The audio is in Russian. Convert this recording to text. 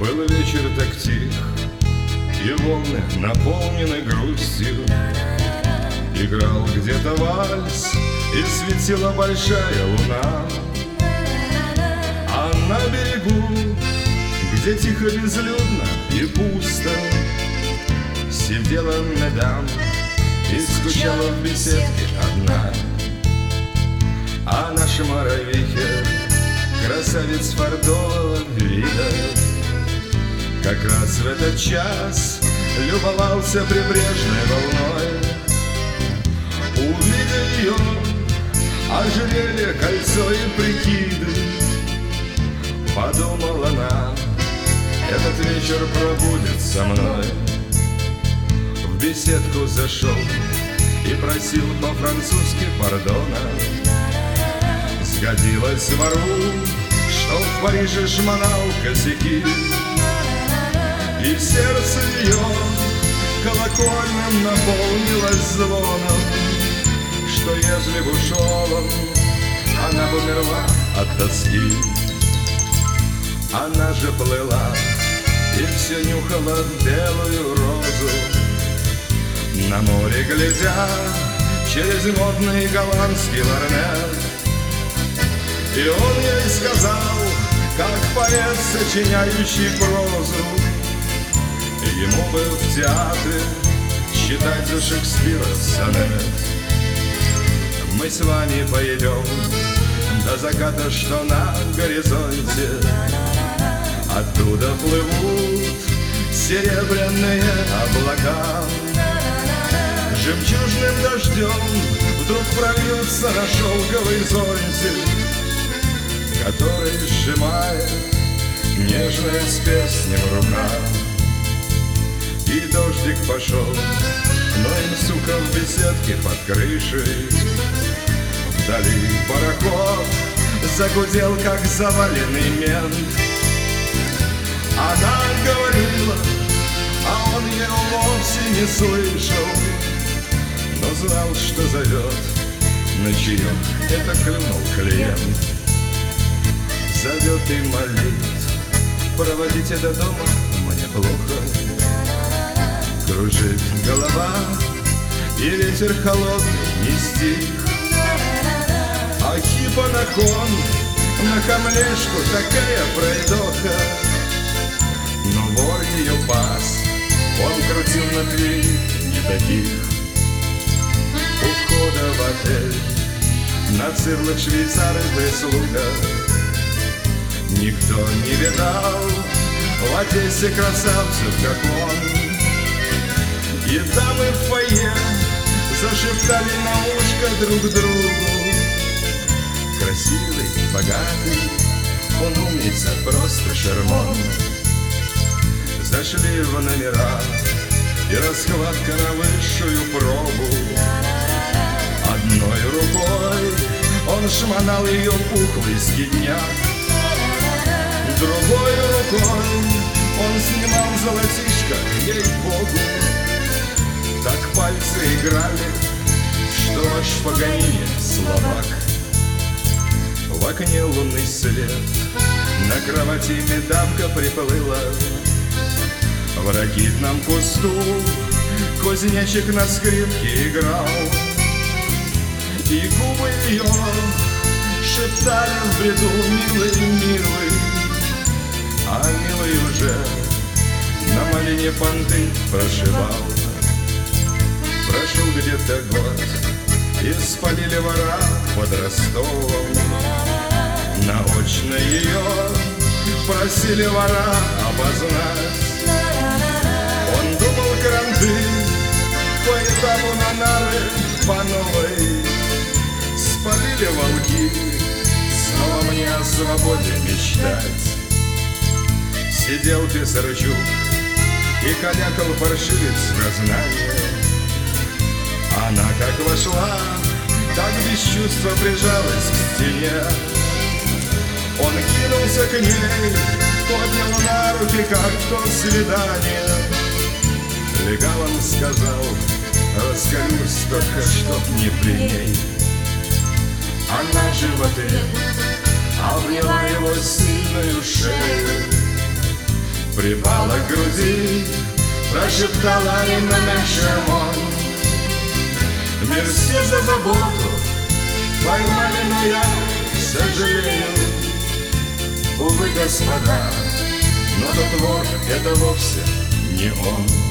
Был вечер так тих, и волны наполнены грустью. Играл где-то вальс, и светила большая луна. А на берегу, где тихо, безлюдно и пусто, сидела мадам и скучала в беседке одна. А наша Моровихе, красавиц фартового вида, как раз в этот час любовался прибрежной волной. Увидя ее, ожерелье, кольцо и прикиды, подумала она, этот вечер пробудет со мной. В беседку зашел и просил по-французски пардона. Сгодилось вору, что в Париже шмонал косяки, и сердце ее колокольным наполнилось звоном, что ежели б ушел он, она бы умерла от тоски. Она же плыла и все нюхала белую розу, на море глядя через модный голландский лорнет. И он ей сказал, как поэт, сочиняющий прозу, ему бы в театре читать за Шекспира сонет. Мы с вами поедем до заката, что на горизонте, оттуда плывут серебряные облака. Жемчужным дождем вдруг прольются на шелковый зонтик, который сжимает нежная с перстнем рука. И дождик пошел, но им, сука, в беседке под крышей. Вдали пароход загудел, как заваленный мент. Она говорила, а он ее вовсе не слышал, но знал, что зовет на чаек, это клюнул клиент. Зовет и молит, проводите до дома, мне плохо. Кружит голова, и ветер холодный не стих. А хипа на кон, на камлешку такая пройдоха. Но вор ее пас, он крутил на дверь не таких. У входа в отель на цирлах швейцары прислуга. Никто не видал в Одессе красавцев, как он. И дамы в фойе зашептали на ушко друг другу. Красивый, богатый, он умница, просто шарман. Зашли в номера, и расхватка на высшую пробу. Одной рукой он шмонал ее пухлый скидняк, другой рукой он снимал золотишко, ей-богу. Так пальцы играли, что аж в Паганини слабак. В окне лунный свет, на кровати медамка приплыла. В ракитном кусту кузнечик на скрипке играл. И губы ее шептали в бреду, милый, милый. А милый уже на малине понты прошивал. Прошел где-то год, и спалили вора под Ростовом. Наочно ее просили вора обознать. Он думал кранты по этапу на нары по новой. Спалили волки, снова мне о свободе мечтать. Сидел Писарчук и калякал паршивец в сознание. Она как вошла, так без чувства прижалась к стене. Он кинулся к ней, поднял на руки, как в то свидание. Легалом сказал, раскалюсь только, чтоб не при ней. Она же в ответ обняла его сильную шею, припала к груди, прошептала им на шамон. Мерси за заботу, поймали, но я сожалею. Увы, господа, но тот вор — это вовсе не он.